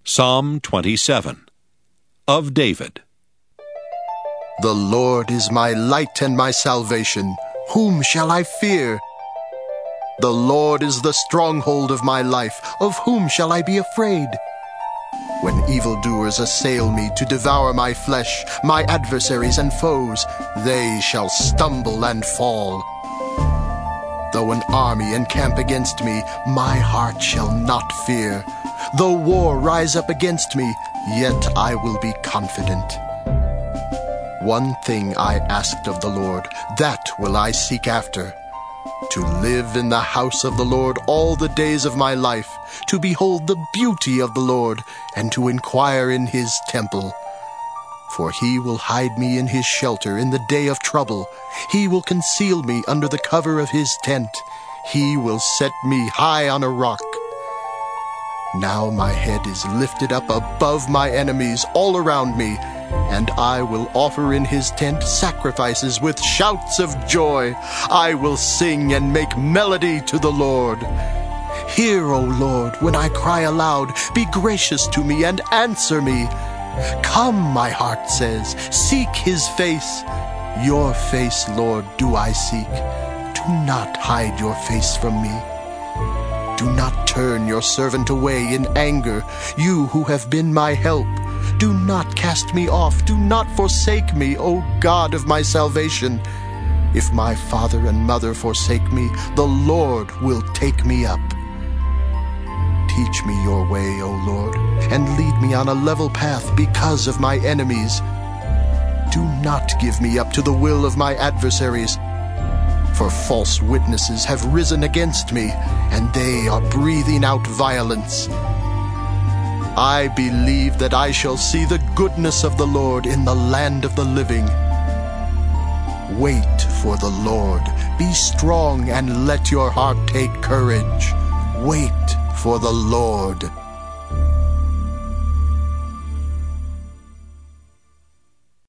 Psalm 27 of David. The Lord is my light and my salvation. Whom shall I fear? The Lord is the stronghold of my life. Of whom shall I be afraid? When evildoers assail me to devour my flesh, my adversaries and foes, they shall stumble and fall. Though an army encamp against me, my heart shall not fear. Though war rise up against me, yet I will be confident. One thing I asked of the Lord, that will I seek after, to live in the house of the Lord all the days of my life, to behold the beauty of the Lord, and to inquire in his temple. For he will hide me in his shelter in the day of trouble. He will conceal me under the cover of his tent. He will set me high on a rock. Now my head is lifted up above my enemies all around me, and I will offer in his tent sacrifices with shouts of joy. I will sing and make melody to the Lord. Hear, O Lord, when I cry aloud. Be gracious to me and answer me. Come, my heart says, seek his face. Your face, Lord, do I seek. Do not hide your face from me. Do not turn your servant away in anger, you who have been my help. Do not cast me off. Do not forsake me, O God of my salvation. If my father and mother forsake me, the Lord will take me up. Teach me your way, O Lord, and lead me on a level path because of my enemies. Do not give me up to the will of my adversaries, for false witnesses have risen against me, and they are breathing out violence. I believe that I shall see the goodness of the Lord in the land of the living. Wait for the Lord. Be strong and let your heart take courage. Wait for the Lord.